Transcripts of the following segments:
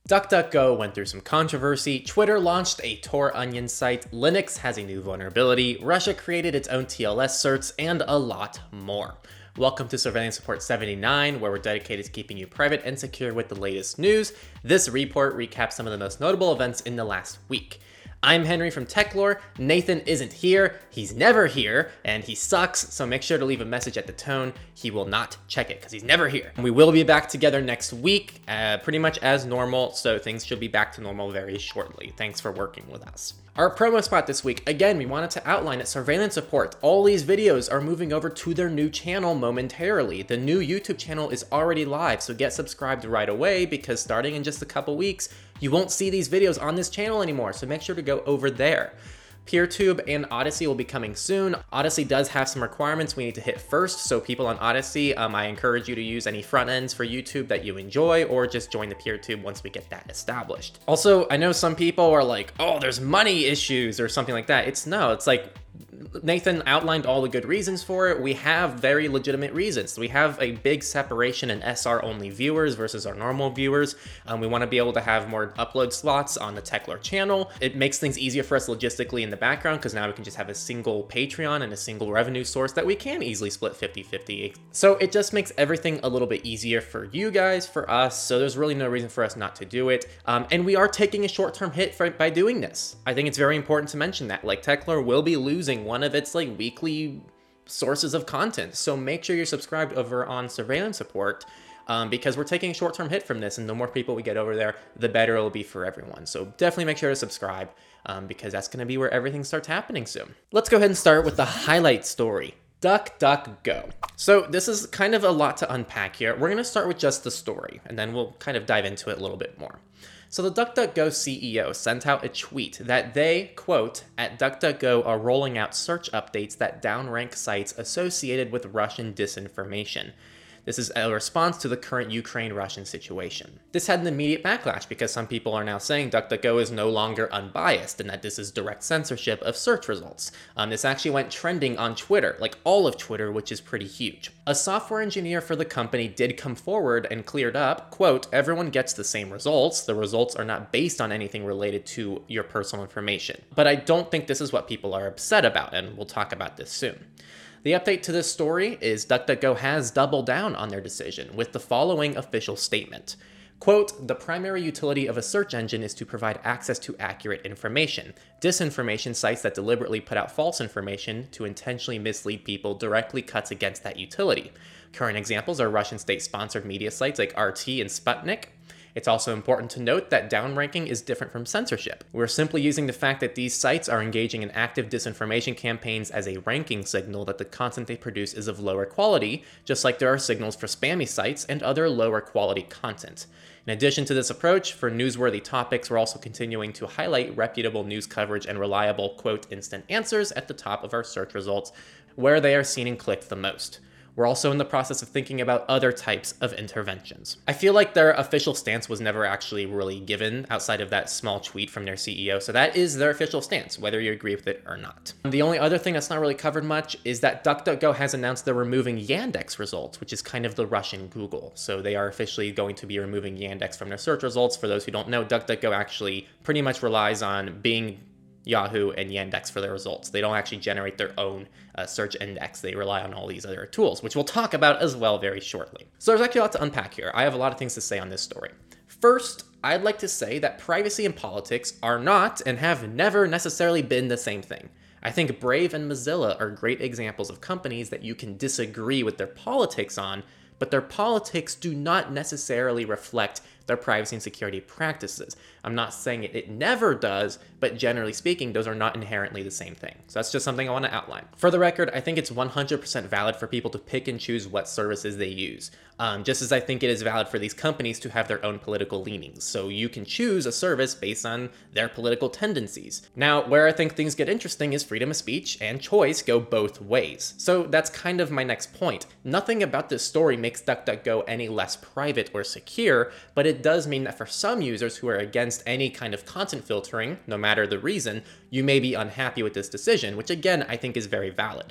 DuckDuckGo went through some controversy, Twitter launched a Tor Onion site, Linux has a new vulnerability, Russia created its own TLS certs, and a lot more. Welcome to Surveillance Report 79, where we're dedicated to keeping you private and secure with the latest news. This report recaps some of the most notable events in the last week. I'm Henry from TechLore. Nathan isn't here, he's never here, and he sucks, so make sure to leave a message at the tone. He will not check it, because he's never here. We will be back together next week, pretty much as normal, so things should be back to normal very shortly. Thanks for working with us. Our promo spot this week, again, we wanted to outline that Surveillance Report, all these videos are moving over to their new channel momentarily. The new YouTube channel is already live, so get subscribed right away, because starting in just a couple weeks, you won't see these videos on this channel anymore, so make sure to go over there. PeerTube and Odysee will be coming soon. Odysee does have some requirements we need to hit first, so people on Odysee, I encourage you to use any front ends for YouTube that you enjoy, or just join the PeerTube once we get that established. Also, I know some people are like, oh, there's money issues or something like that. It's like, Nathan outlined all the good reasons for it. We have very legitimate reasons. We have a big separation in SR-only viewers versus our normal viewers. We want to be able to have more upload slots on the TechLore channel. It makes things easier for us logistically in the background, because now we can just have a single Patreon and a single revenue source that we can easily split 50-50. So it just makes everything a little bit easier for you guys, for us, so there's really no reason for us not to do it. And we are taking a short-term hit by doing this. I think it's very important to mention that. Like, TechLore will be losing one of its weekly sources of content, so make sure you're subscribed over on Surveillance Report, because we're taking a short-term hit from this, and the more people we get over there, the better it'll be for everyone. So definitely make sure to subscribe, because that's going to be where everything starts happening soon. Let's go ahead and start with the highlight story. DuckDuckGo. So this is kind of a lot to unpack here. We're going to start with just the story, and then we'll kind of dive into it a little bit more. So the DuckDuckGo CEO sent out a tweet that they, quote, at DuckDuckGo are rolling out search updates that downrank sites associated with Russian disinformation. This is a response to the current Ukraine-Russian situation. This had an immediate backlash because some people are now saying DuckDuckGo is no longer unbiased and that this is direct censorship of search results. This actually went trending on Twitter, like all of Twitter, which is pretty huge. A software engineer for the company did come forward and cleared up, quote, everyone gets the same results. The results are not based on anything related to your personal information. But I don't think this is what people are upset about, and we'll talk about this soon. The update to this story is DuckDuckGo has doubled down on their decision with the following official statement. Quote, the primary utility of a search engine is to provide access to accurate information. Disinformation sites that deliberately put out false information to intentionally mislead people directly cuts against that utility. Current examples are Russian state-sponsored media sites like RT and Sputnik. It's also important to note that downranking is different from censorship. We're simply using the fact that these sites are engaging in active disinformation campaigns as a ranking signal that the content they produce is of lower quality, just like there are signals for spammy sites and other lower quality content. In addition to this approach, for newsworthy topics, we're also continuing to highlight reputable news coverage and reliable, quote, instant answers at the top of our search results, where they are seen and clicked the most. We're also in the process of thinking about other types of interventions. I feel like their official stance was never actually really given outside of that small tweet from their CEO, so that is their official stance, whether you agree with it or not. The only other thing that's not really covered much is that DuckDuckGo has announced they're removing Yandex results, which is kind of the Russian Google. So they are officially going to be removing Yandex from their search results. For those who don't know, DuckDuckGo actually pretty much relies on Bing, Yahoo, and Yandex for their results. They don't actually generate their own search index. They rely on all these other tools, which we'll talk about as well very shortly. So there's actually a lot to unpack here. I have a lot of things to say on this story. First, I'd like to say that privacy and politics are not and have never necessarily been the same thing. I think Brave and Mozilla are great examples of companies that you can disagree with their politics on, but their politics do not necessarily reflect their privacy and security practices. I'm not saying it never does, but generally speaking, those are not inherently the same thing. So that's just something I want to outline. For the record, I think it's 100% valid for people to pick and choose what services they use, just as I think it is valid for these companies to have their own political leanings. So you can choose a service based on their political tendencies. Now, where I think things get interesting is freedom of speech and choice go both ways. So that's kind of my next point. Nothing about this story makes DuckDuckGo any less private or secure, but it does mean that for some users who are against any kind of content filtering, no matter the reason, you may be unhappy with this decision, which again, I think is very valid.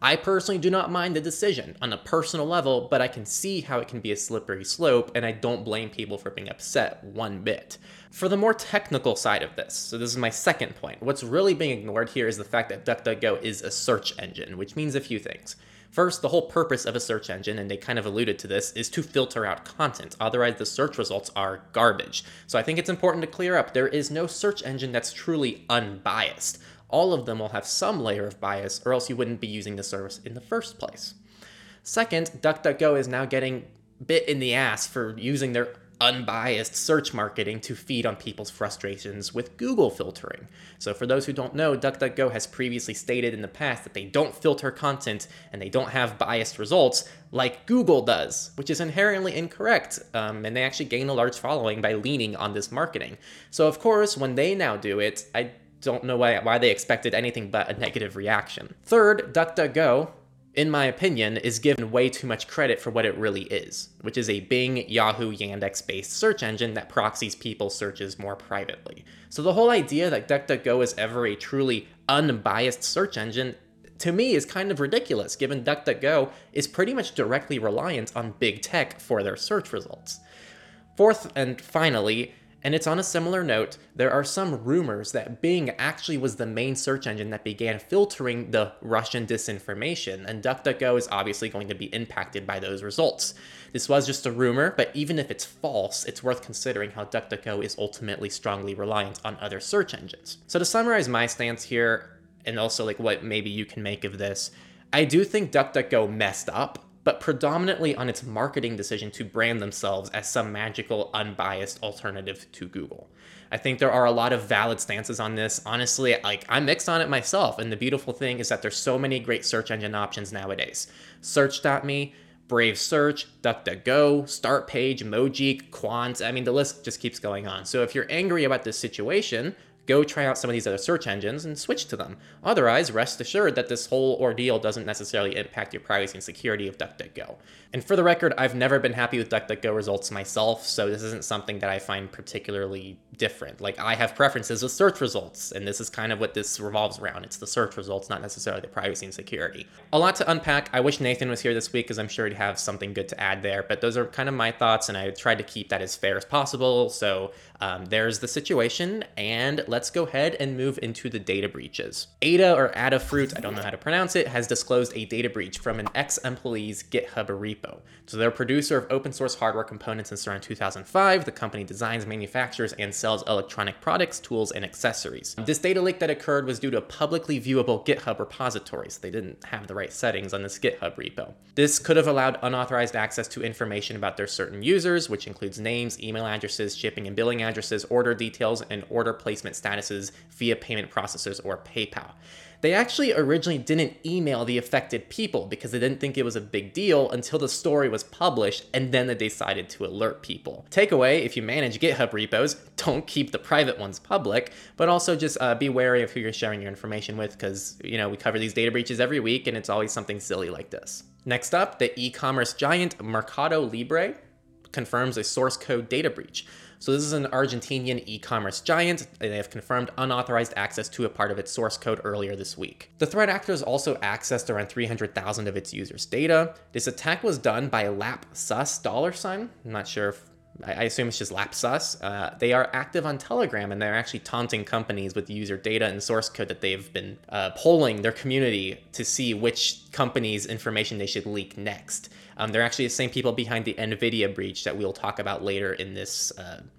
I personally do not mind the decision on a personal level, but I can see how it can be a slippery slope, and I don't blame people for being upset one bit. For the more technical side of this, so this is my second point, what's really being ignored here is the fact that DuckDuckGo is a search engine, which means a few things. First, the whole purpose of a search engine, and they kind of alluded to this, is to filter out content. Otherwise, the search results are garbage. So I think it's important to clear up, there is no search engine that's truly unbiased. All of them will have some layer of bias, or else you wouldn't be using the service in the first place. Second, DuckDuckGo is now getting bit in the ass for using their unbiased search marketing to feed on people's frustrations with Google filtering. So for those who don't know, DuckDuckGo has previously stated in the past that they don't filter content and they don't have biased results like Google does, which is inherently incorrect, and they actually gain a large following by leaning on this marketing. So of course, when they now do it, I don't know why they expected anything but a negative reaction. Third, DuckDuckGo, in my opinion, is given way too much credit for what it really is, which is a Bing, Yahoo, Yandex-based search engine that proxies people's searches more privately. So the whole idea that DuckDuckGo is ever a truly unbiased search engine, to me, is kind of ridiculous, given DuckDuckGo is pretty much directly reliant on big tech for their search results. Fourth, and finally, and it's on a similar note, there are some rumors that Bing actually was the main search engine that began filtering the Russian disinformation, and DuckDuckGo is obviously going to be impacted by those results. This was just a rumor, but even if it's false, it's worth considering how DuckDuckGo is ultimately strongly reliant on other search engines. So to summarize my stance here, and also like what maybe you can make of this, I do think DuckDuckGo messed up, but predominantly on its marketing decision to brand themselves as some magical, unbiased alternative to Google. I think there are a lot of valid stances on this. Honestly, I'm mixed on it myself, and the beautiful thing is that there's so many great search engine options nowadays. Search.me, Brave Search, DuckDuckGo, Startpage, Mojeek, Quant, I mean, the list just keeps going on. So if you're angry about this situation, go try out some of these other search engines and switch to them. Otherwise, rest assured that this whole ordeal doesn't necessarily impact your privacy and security of DuckDuckGo. And for the record, I've never been happy with DuckDuckGo results myself, so this isn't something that I find particularly different. Like, I have preferences with search results, and this is kind of what this revolves around. It's the search results, not necessarily the privacy and security. A lot to unpack. I wish Nathan was here this week, because I'm sure he'd have something good to add there, but those are kind of my thoughts, and I tried to keep that as fair as possible. So there's the situation, and let's go ahead and move into the data breaches. Ada, or Adafruit, I don't know how to pronounce it, has disclosed a data breach from an ex-employee's GitHub repo. So they're a producer of open source hardware components since around 2005. The company designs, manufactures, and sells electronic products, tools, and accessories. This data leak that occurred was due to publicly viewable GitHub repositories. They didn't have the right settings on this GitHub repo. This could have allowed unauthorized access to information about their certain users, which includes names, email addresses, shipping and billing addresses, order details, and order placement statuses via payment processors or PayPal. They actually originally didn't email the affected people because they didn't think it was a big deal until the story was published, and then they decided to alert people. Takeaway, if you manage GitHub repos, don't keep the private ones public, but also just be wary of who you're sharing your information with, because, you know, we cover these data breaches every week and it's always something silly like this. Next up, the e-commerce giant Mercado Libre confirms a source code data breach. So this is an Argentinian e-commerce giant. They have confirmed unauthorized access to a part of its source code earlier this week. The threat actors also accessed around 300,000 of its users' data. This attack was done by LapSus $. I'm not sure if I assume it's just LapSus. They are active on Telegram, and they're actually taunting companies with user data and source code that they've been polling their community to see which company's information they should leak next. They're actually the same people behind the NVIDIA breach that we'll talk about later in this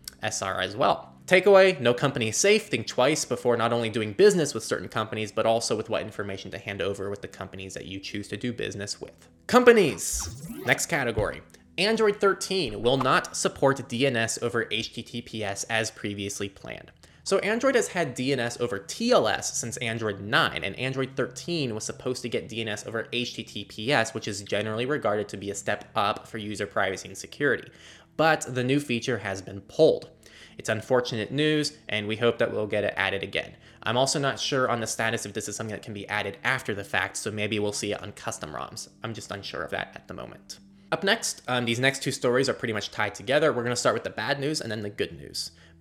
SR as well. Takeaway, no company is safe. Think twice before not only doing business with certain companies, but also with what information to hand over with the companies that you choose to do business with. Companies! Next category. Android 13 will not support DNS over HTTPS as previously planned. So Android has had DNS over TLS since Android 9, and Android 13 was supposed to get DNS over HTTPS, which is generally regarded to be a step up for user privacy and security. But the new feature has been pulled. It's unfortunate news, and we hope that we'll get it added again. I'm also not sure on the status if this is something that can be added after the fact, so maybe we'll see it on custom ROMs. I'm just unsure of that at the moment. Up next, these next two stories are pretty much tied together. We're going to start with the bad news and then the good news.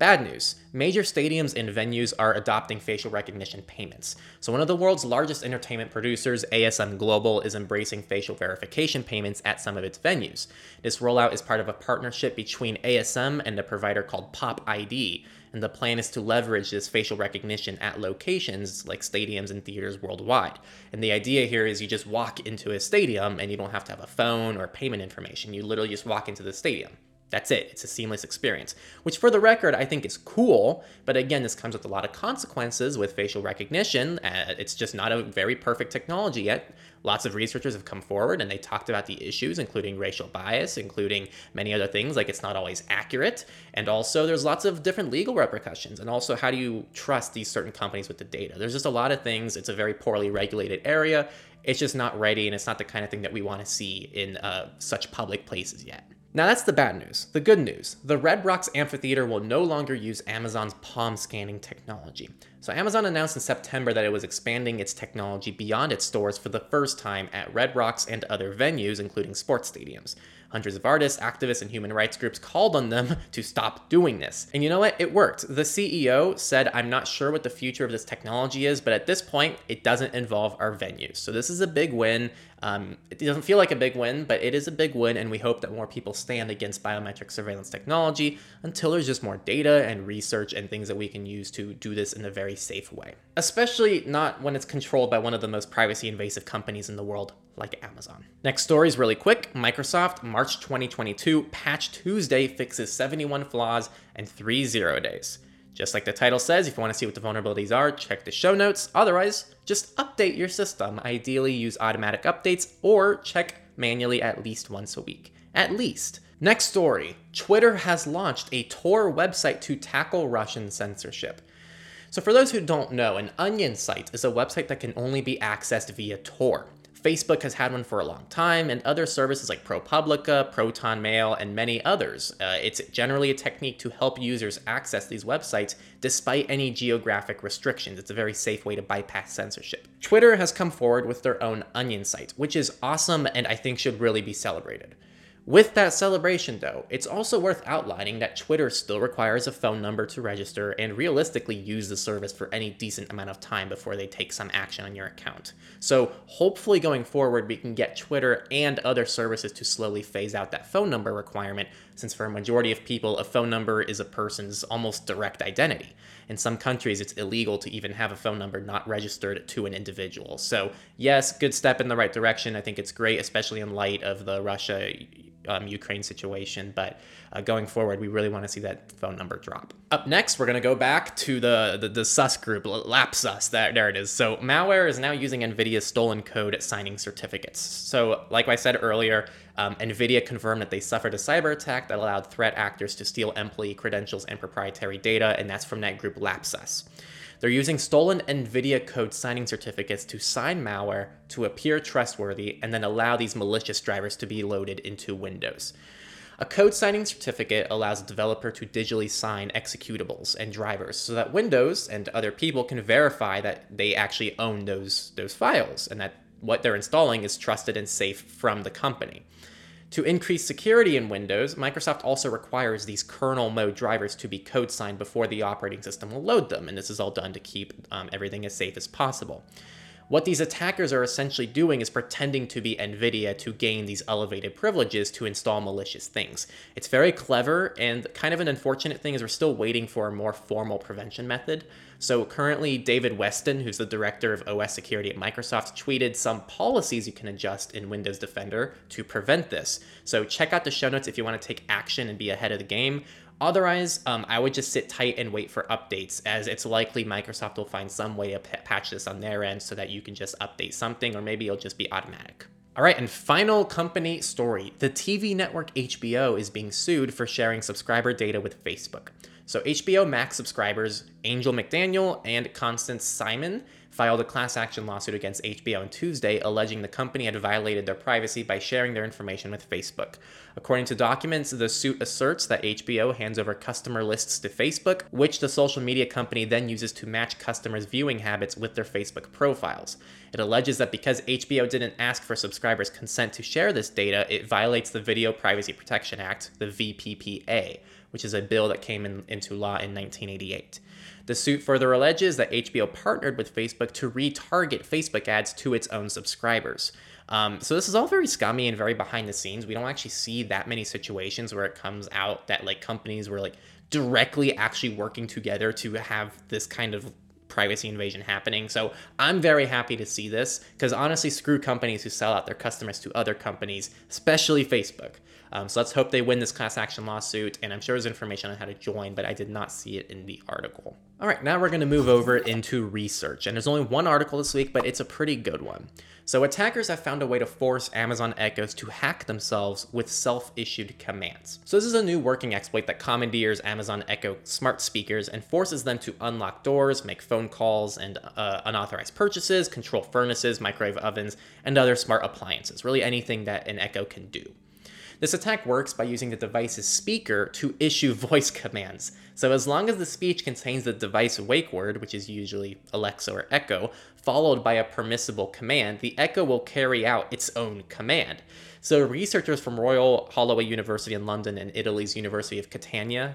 Bad news. Major stadiums and venues are adopting facial recognition payments. So one of the world's largest entertainment producers, ASM Global, is embracing facial verification payments at some of its venues. This rollout is part of a partnership between ASM and a provider called Pop ID, and the plan is to leverage this facial recognition at locations like stadiums and theaters worldwide. And the idea here is you just walk into a stadium and you don't have to have a phone or payment information. You literally just walk into the stadium. That's it. It's a seamless experience, which for the record, I think is cool. But again, this comes with a lot of consequences with facial recognition. It's just not a very perfect technology yet. Lots of researchers have come forward and they talked about the issues, including racial bias, including many other things, like it's not always accurate. And also there's lots of different legal repercussions. And also, how do you trust these certain companies with the data? There's just a lot of things. It's a very poorly regulated area. It's just not ready, and it's not the kind of thing that we want to see in such public places yet. Now that's the bad news. The good news, the Red Rocks Amphitheater will no longer use Amazon's palm scanning technology. So Amazon announced in September that it was expanding its technology beyond its stores for the first time at Red Rocks and other venues, including sports stadiums. Hundreds of artists, activists, and human rights groups called on them to stop doing this. And you know what? It worked. The CEO said, "I'm not sure what the future of this technology is, but at this point, it doesn't involve our venues." So this is a big win. It doesn't feel like a big win, but it is a big win, and we hope that more people stand against biometric surveillance technology until there's just more data and research and things that we can use to do this in a very safe way. Especially not when it's controlled by one of the most privacy invasive companies in the world, like Amazon. Next story is really quick. Microsoft, March 2022, Patch Tuesday fixes 71 flaws and 3 0 days. Just like the title says, if you want to see what the vulnerabilities are, check the show notes. Otherwise, just update your system. Ideally, use automatic updates or check manually at least once a week. At least. Next story. Twitter has launched a Tor website to tackle Russian censorship. So for those who don't know, an Onion site is a website that can only be accessed via Tor. Facebook has had one for a long time, and other services like ProPublica, Proton Mail, and many others. It's generally a technique to help users access these websites despite any geographic restrictions. It's a very safe way to bypass censorship. Twitter has come forward with their own Onion site, which is awesome and I think should really be celebrated. With that celebration, though, it's also worth outlining that Twitter still requires a phone number to register and realistically use the service for any decent amount of time before they take some action on your account. So hopefully going forward, we can get Twitter and other services to slowly phase out that phone number requirement, since for a majority of people, a phone number is a person's almost direct identity. In some countries, it's illegal to even have a phone number not registered to an individual. So yes, good step in the right direction. I think it's great, especially in light of the Russia-Ukraine situation, but going forward, we really want to see that phone number drop. Up next, we're going to go back to the sus group, Lapsus. There it is. So malware is now using NVIDIA's stolen code at signing certificates. So like I said earlier, NVIDIA confirmed that they suffered a cyber attack that allowed threat actors to steal employee credentials and proprietary data, and that's from that group Lapsus. They're using stolen NVIDIA code signing certificates to sign malware to appear trustworthy and then allow these malicious drivers to be loaded into Windows. A code signing certificate allows a developer to digitally sign executables and drivers so that Windows and other people can verify that they actually own those files and that what they're installing is trusted and safe from the company. To increase security in Windows, Microsoft also requires these kernel mode drivers to be code signed before the operating system will load them, and this is all done to keep everything as safe as possible. What these attackers are essentially doing is pretending to be NVIDIA to gain these elevated privileges to install malicious things. It's very clever, and kind of an unfortunate thing is we're still waiting for a more formal prevention method. So currently, David Weston, who's the director of OS security at Microsoft, tweeted some policies you can adjust in Windows Defender to prevent this. So check out the show notes if you want to take action and be ahead of the game. Otherwise, I would just sit tight and wait for updates, as it's likely Microsoft will find some way to patch this on their end so that you can just update something, or maybe it'll just be automatic. All right, and final company story. The TV network HBO is being sued for sharing subscriber data with Facebook. So HBO Max subscribers Angel McDaniel and Constance Simon filed a class action lawsuit against HBO on Tuesday, alleging the company had violated their privacy by sharing their information with Facebook. According to documents, the suit asserts that HBO hands over customer lists to Facebook, which the social media company then uses to match customers' viewing habits with their Facebook profiles. It alleges that because HBO didn't ask for subscribers' consent to share this data, it violates the Video Privacy Protection Act, the VPPA, which is a bill that came into law in 1988. The suit further alleges that HBO partnered with Facebook to retarget Facebook ads to its own subscribers. So this is all very scummy and very behind the scenes. We don't actually see that many situations where it comes out that like companies were like directly actually working together to have this kind of privacy invasion happening. So I'm very happy to see this because honestly, screw companies who sell out their customers to other companies, especially Facebook. So let's hope they win this class action lawsuit, and I'm sure there's information on how to join, but I did not see it in the article. All right, now we're going to move over into research, and there's only one article this week, but it's a pretty good one. So attackers have found a way to force Amazon Echoes to hack themselves with self-issued commands. So this is a new working exploit that commandeers Amazon Echo smart speakers and forces them to unlock doors, make phone calls and unauthorized purchases, control furnaces, microwave ovens, and other smart appliances, really anything that an Echo can do. This attack works by using the device's speaker to issue voice commands. So as long as the speech contains the device wake word, which is usually Alexa or Echo, followed by a permissible command, the Echo will carry out its own command. So researchers from Royal Holloway University in London and Italy's University of Catania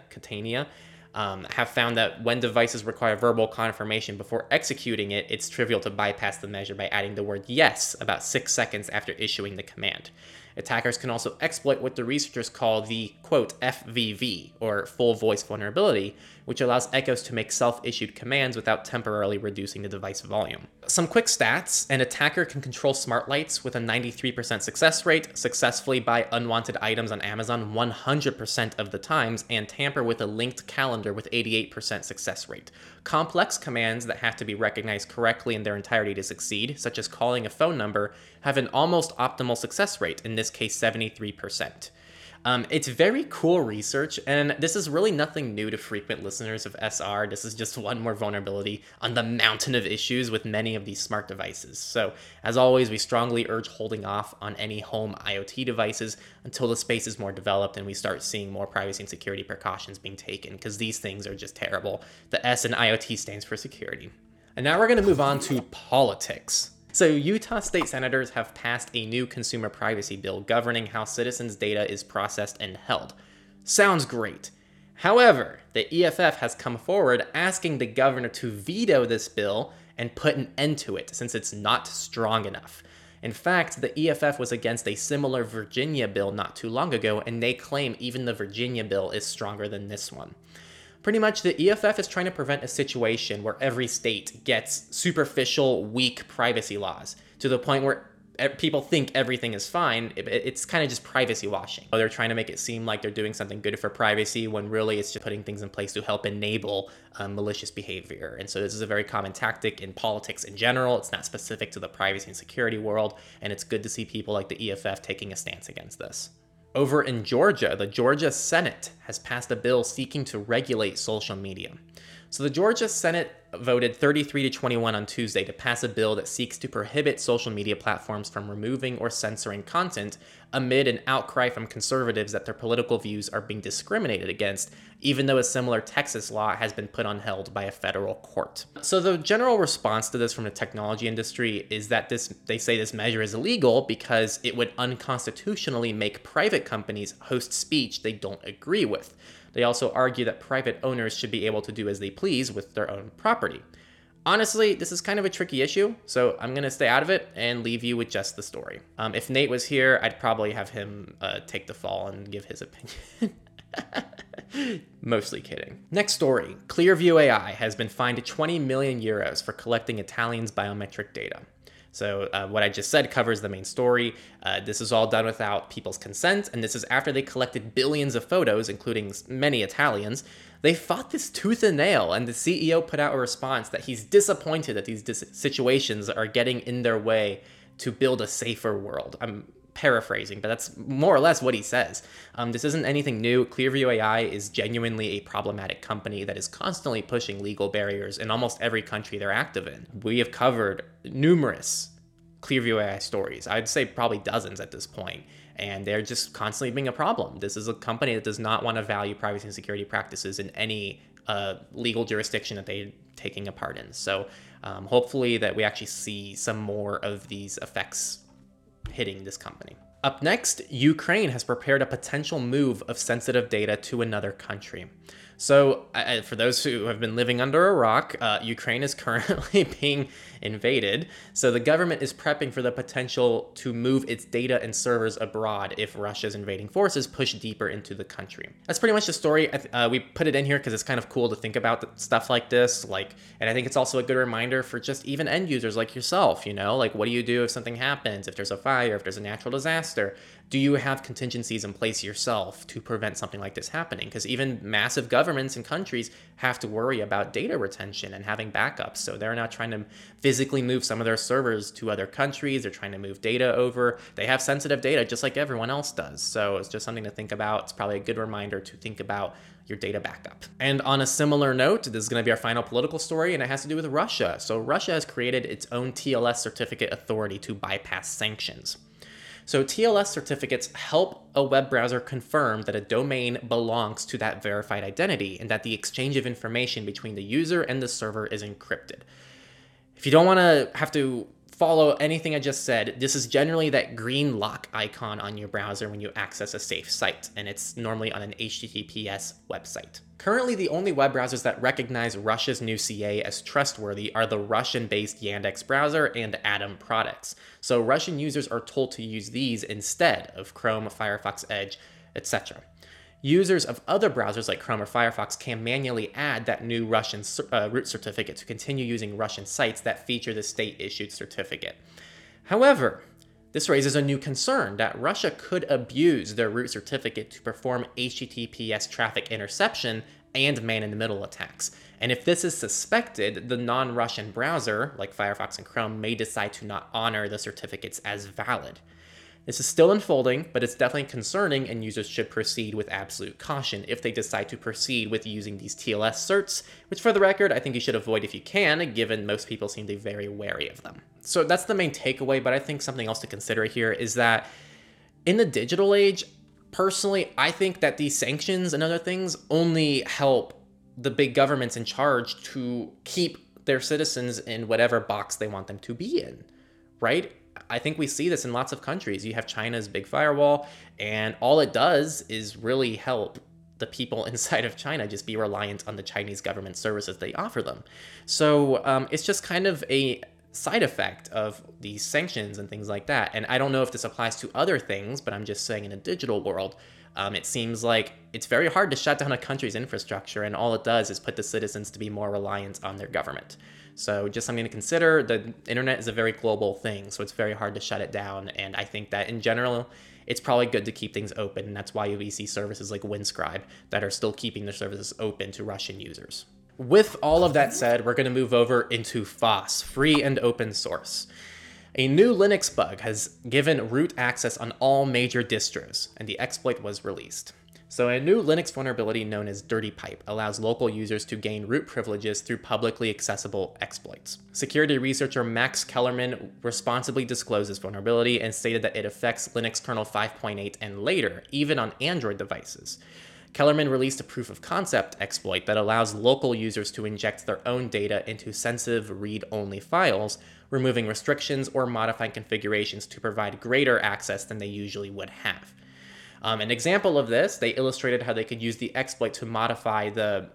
have found that when devices require verbal confirmation before executing it, it's trivial to bypass the measure by adding the word yes about 6 seconds after issuing the command. Attackers can also exploit what the researchers call the, quote, FVV, or full voice vulnerability, which allows Echoes to make self-issued commands without temporarily reducing the device volume. Some quick stats: an attacker can control smart lights with a 93% success rate, successfully buy unwanted items on Amazon 100% of the times, and tamper with a linked calendar with 88% success rate. Complex commands that have to be recognized correctly in their entirety to succeed, such as calling a phone number, have an almost optimal success rate, in this case 73%. It's very cool research, and this is really nothing new to frequent listeners of SR. This is just one more vulnerability on the mountain of issues with many of these smart devices. So, as always, we strongly urge holding off on any home IoT devices until the space is more developed and we start seeing more privacy and security precautions being taken, because these things are just terrible. The S in IoT stands for security. And now we're going to move on to politics. So Utah state senators have passed a new consumer privacy bill governing how citizens' data is processed and held. Sounds great. However, the EFF has come forward asking the governor to veto this bill and put an end to it since it's not strong enough. In fact, the EFF was against a similar Virginia bill not too long ago, and they claim even the Virginia bill is stronger than this one. Pretty much, the EFF is trying to prevent a situation where every state gets superficial, weak privacy laws to the point where people think everything is fine. It's kind of just privacy washing. They're trying to make it seem like they're doing something good for privacy when really it's just putting things in place to help enable malicious behavior. And so this is a very common tactic in politics in general. It's not specific to the privacy and security world, and it's good to see people like the EFF taking a stance against this. Over in Georgia, the Georgia Senate has passed a bill seeking to regulate social media. So the Georgia Senate voted 33-21 on Tuesday to pass a bill that seeks to prohibit social media platforms from removing or censoring content amid an outcry from conservatives that their political views are being discriminated against, even though a similar Texas law has been put on hold by a federal court. So the general response to this from the technology industry is that they say this measure is illegal because it would unconstitutionally make private companies host speech they don't agree with. They also argue that private owners should be able to do as they please with their own property. Honestly, this is kind of a tricky issue, so I'm going to stay out of it and leave you with just the story. If Nate was here, I'd probably have him take the fall and give his opinion. Mostly kidding. Next story. Clearview AI has been fined 20 million euros for collecting Italians' biometric data. So what I just said covers the main story. This is all done without people's consent, and this is after they collected billions of photos, including many Italians. They fought this tooth and nail, and the CEO put out a response that he's disappointed that these situations are getting in their way to build a safer world. I'm paraphrasing, but that's more or less what he says. This isn't anything new. Clearview AI is genuinely a problematic company that is constantly pushing legal barriers in almost every country they're active in. We have covered numerous Clearview AI stories. I'd say probably dozens at this point, and they're just constantly being a problem. This is a company that does not want to value privacy and security practices in any legal jurisdiction that they're taking a part in. So hopefully that we actually see some more of these effects hitting this company. Up next, Ukraine has prepared a potential move of sensitive data to another country. So, for those who have been living under a rock, Ukraine is currently being invaded. So, the government is prepping for the potential to move its data and servers abroad if Russia's invading forces push deeper into the country. That's pretty much the story. We put it in here because it's kind of cool to think about stuff like this. And I think it's also a good reminder for just even end users like yourself. What do you do if something happens? If there's a fire, if there's a natural disaster? Do you have contingencies in place yourself to prevent something like this happening? Because even massive governments and countries have to worry about data retention and having backups. So they're not trying to physically move some of their servers to other countries. They're trying to move data over. They have sensitive data just like everyone else does. So it's just something to think about. It's probably a good reminder to think about your data backup. And on a similar note, this is going to be our final political story, and it has to do with Russia. So Russia has created its own TLS certificate authority to bypass sanctions. So TLS certificates help a web browser confirm that a domain belongs to that verified identity and that the exchange of information between the user and the server is encrypted. If you don't want to have to follow anything I just said, this is generally that green lock icon on your browser when you access a safe site, and it's normally on an HTTPS website. Currently, the only web browsers that recognize Russia's new CA as trustworthy are the Russian-based Yandex browser and Atom products. So Russian users are told to use these instead of Chrome, Firefox, Edge, etc. Users of other browsers like Chrome or Firefox can manually add that new Russian root certificate to continue using Russian sites that feature the state-issued certificate. However, this raises a new concern that Russia could abuse their root certificate to perform HTTPS traffic interception and man-in-the-middle attacks. And if this is suspected, the non-Russian browser, like Firefox and Chrome, may decide to not honor the certificates as valid. This is still unfolding, but it's definitely concerning, and users should proceed with absolute caution if they decide to proceed with using these TLS certs, which for the record, I think you should avoid if you can, given most people seem to be very wary of them. So that's the main takeaway, but I think something else to consider here is that in the digital age, personally, I think that these sanctions and other things only help the big governments in charge to keep their citizens in whatever box they want them to be in, right? I think we see this in lots of countries. You have China's big firewall, and all it does is really help the people inside of China just be reliant on the Chinese government services they offer them. So it's just kind of a side effect of these sanctions and things like that. And I don't know if this applies to other things, but I'm just saying in a digital world, it seems like it's very hard to shut down a country's infrastructure, and all it does is put the citizens to be more reliant on their government. So just something to consider. The internet is a very global thing, so it's very hard to shut it down. And I think that in general, it's probably good to keep things open. And that's why we see services like Windscribe that are still keeping their services open to Russian users. With all of that said, we're going to move over into FOSS, free and open source. A new Linux bug has given root access on all major distros, and the exploit was released. So a new Linux vulnerability known as Dirty Pipe allows local users to gain root privileges through publicly accessible exploits. Security researcher Max Kellerman responsibly disclosed this vulnerability and stated that it affects Linux kernel 5.8 and later, even on Android devices. Kellerman released a proof of concept exploit that allows local users to inject their own data into sensitive read-only files, removing restrictions or modifying configurations to provide greater access than they usually would have. An example of this, they illustrated how they could use the exploit to modify the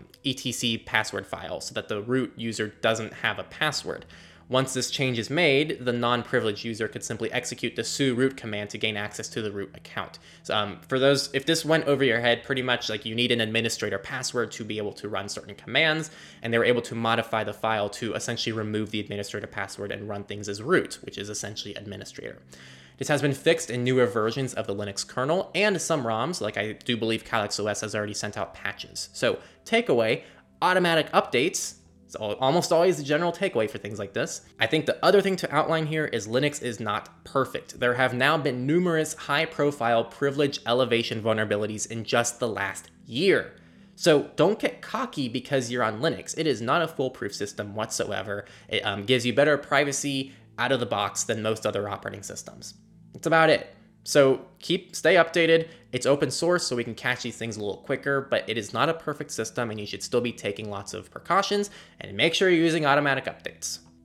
etc password file so that the root user doesn't have a password. Once this change is made, the non-privileged user could simply execute the su root command to gain access to the root account. So, for those, if this went over your head, pretty much like you need an administrator password to be able to run certain commands, and they were able to modify the file to essentially remove the administrator password and run things as root, which is essentially administrator. This has been fixed in newer versions of the Linux kernel and some ROMs, like I do believe Calyx OS has already sent out patches. So, takeaway, automatic updates. It's almost always the general takeaway for things like this. I think the other thing to outline here is Linux is not perfect. There have now been numerous high-profile privilege elevation vulnerabilities in just the last year. So don't get cocky because you're on Linux. It is not a foolproof system whatsoever. It gives you better privacy out of the box than most other operating systems. That's about it. So stay updated. It's open source, so we can catch these things a little quicker, but it is not a perfect system, and you should still be taking lots of precautions, and make sure you're using automatic updates.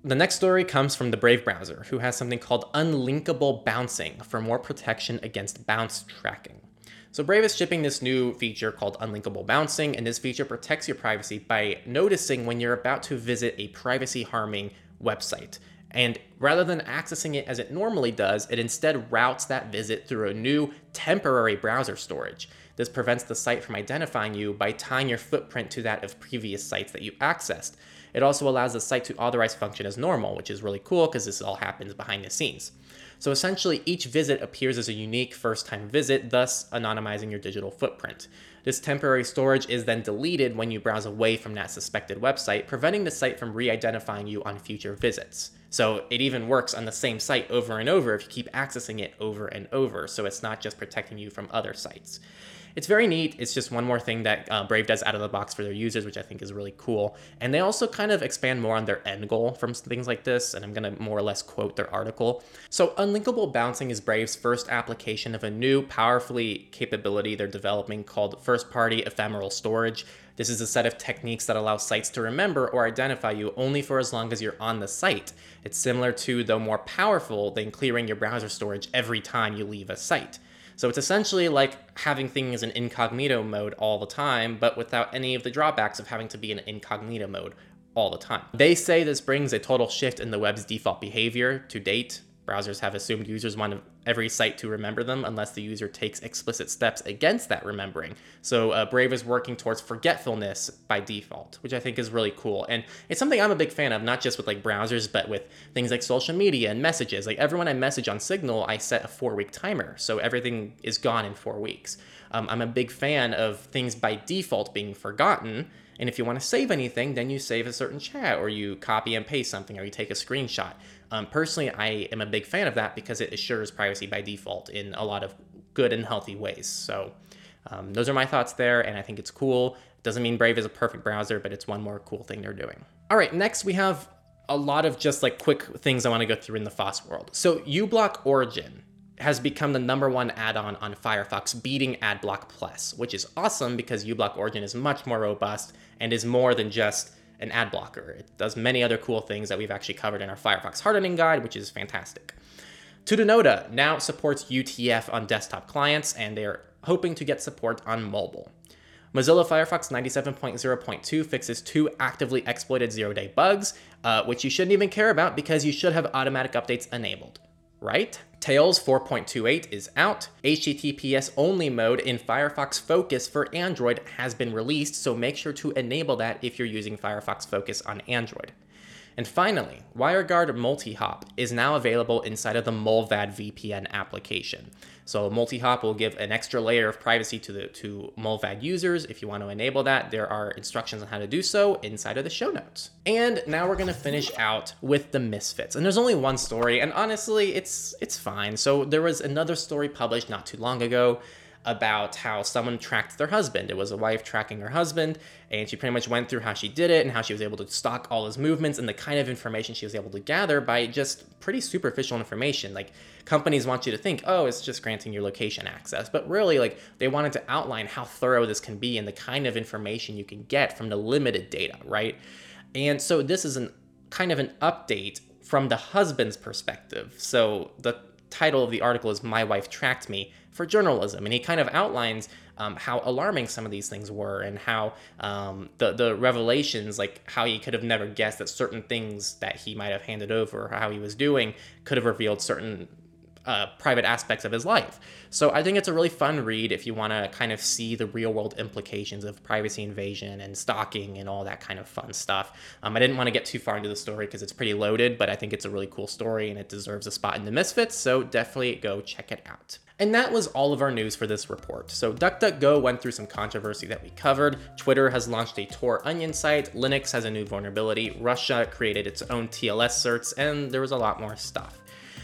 The next story comes from the Brave browser, who has something called unlinkable bouncing for more protection against bounce tracking. So Brave is shipping this new feature called unlinkable bouncing, and this feature protects your privacy by noticing when you're about to visit a privacy-harming website. And rather than accessing it as it normally does, it instead routes that visit through a new temporary browser storage. This prevents the site from identifying you by tying your footprint to that of previous sites that you accessed. It also allows the site to authorize function as normal, which is really cool because this all happens behind the scenes. So essentially, each visit appears as a unique first-time visit, thus anonymizing your digital footprint. This temporary storage is then deleted when you browse away from that suspected website, preventing the site from re-identifying you on future visits. So it even works on the same site over and over if you keep accessing it over and over, so it's not just protecting you from other sites. It's very neat. It's just one more thing that Brave does out of the box for their users, which I think is really cool. And they also kind of expand more on their end goal from things like this, and I'm going to more or less quote their article. So unlinkable bouncing is Brave's first application of a new powerfully capability they're developing called first-party ephemeral storage. This is a set of techniques that allow sites to remember or identify you only for as long as you're on the site. It's similar to, though more powerful, than clearing your browser storage every time you leave a site. So it's essentially like having things in incognito mode all the time, but without any of the drawbacks of having to be in incognito mode all the time. They say this brings a total shift in the web's default behavior. To date, browsers have assumed users want every site to remember them unless the user takes explicit steps against that remembering. So Brave is working towards forgetfulness by default, which I think is really cool. And it's something I'm a big fan of, not just with like browsers, but with things like social media and messages. Like everyone I message on Signal, I set a 4-week timer, so everything is gone in 4 weeks. I'm a big fan of things by default being forgotten. And if you want to save anything, then you save a certain chat, or you copy and paste something, or you take a screenshot. Personally, I am a big fan of that because it assures privacy by default in a lot of good and healthy ways. So those are my thoughts there, and I think it's cool. Doesn't mean Brave is a perfect browser, but it's one more cool thing they're doing. All right, next we have a lot of just like quick things I want to go through in the FOSS world. So uBlock Origin has become the #1 add-on on Firefox, beating AdBlock Plus, which is awesome because uBlock Origin is much more robust and is more than just an ad blocker. It does many other cool things that we've actually covered in our Firefox hardening guide, which is fantastic. Tutanota now supports UTF on desktop clients, and they're hoping to get support on mobile. Mozilla Firefox 97.0.2 fixes 2 actively exploited zero-day bugs, which you shouldn't even care about because you should have automatic updates enabled, right? Tails 4.28 is out. HTTPS only mode in Firefox Focus for Android has been released, so make sure to enable that if you're using Firefox Focus on Android. And finally, WireGuard Multi-Hop is now available inside of the Mullvad VPN application. So Multi-Hop will give an extra layer of privacy to Mullvad users. If you want to enable that, there are instructions on how to do so inside of the show notes. And now we're going to finish out with the Misfits. And there's only one story, and honestly, it's fine. So there was another story published not too long ago about how someone tracked their husband. It was a wife tracking her husband, and she pretty much went through how she did it and how she was able to stalk all his movements and the kind of information she was able to gather by just pretty superficial information. Like, companies want you to think, oh, it's just granting your location access, but really, like, they wanted to outline how thorough this can be and the kind of information you can get from the limited data, right? And so this is kind of an update from the husband's perspective. So the title of the article is "My Wife Tracked Me" for journalism, and he kind of outlines how alarming some of these things were, and how the revelations, like how he could have never guessed that certain things that he might have handed over, or how he was doing, could have revealed certain private aspects of his life. So I think it's a really fun read if you want to kind of see the real world implications of privacy invasion and stalking and all that kind of fun stuff. I didn't want to get too far into the story because it's pretty loaded, but I think it's a really cool story and it deserves a spot in the Misfits, so definitely go check it out. And that was all of our news for this report. So DuckDuckGo went through some controversy that we covered. Twitter has launched a Tor Onion site. Linux has a new vulnerability. Russia created its own TLS certs, and there was a lot more stuff.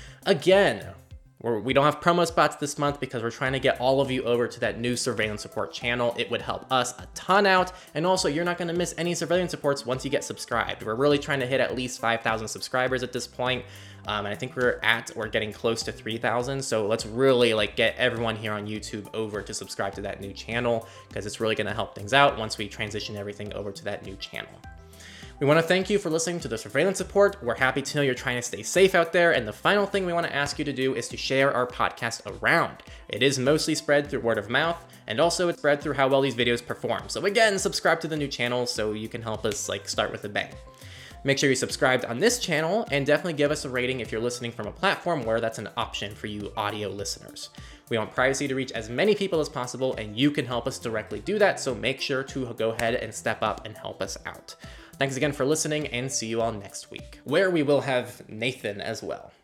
Again, we don't have promo spots this month because we're trying to get all of you over to that new surveillance support channel. It would help us a ton out. And also, you're not going to miss any surveillance supports once you get subscribed. We're really trying to hit at least 5,000 subscribers at this point. And I think we're getting close to 3,000. So let's really get everyone here on YouTube over to subscribe to that new channel, because it's really going to help things out once we transition everything over to that new channel. We want to thank you for listening to the Surveillance Report. We're happy to know you're trying to stay safe out there, and the final thing we want to ask you to do is to share our podcast around. It is mostly spread through word of mouth, and also it's spread through how well these videos perform. So again, subscribe to the new channel so you can help us start with a bang. Make sure you're subscribed on this channel, and definitely give us a rating if you're listening from a platform where that's an option for you audio listeners. We want privacy to reach as many people as possible, and you can help us directly do that, so make sure to go ahead and step up and help us out. Thanks again for listening, and see you all next week, where we will have Nathan as well.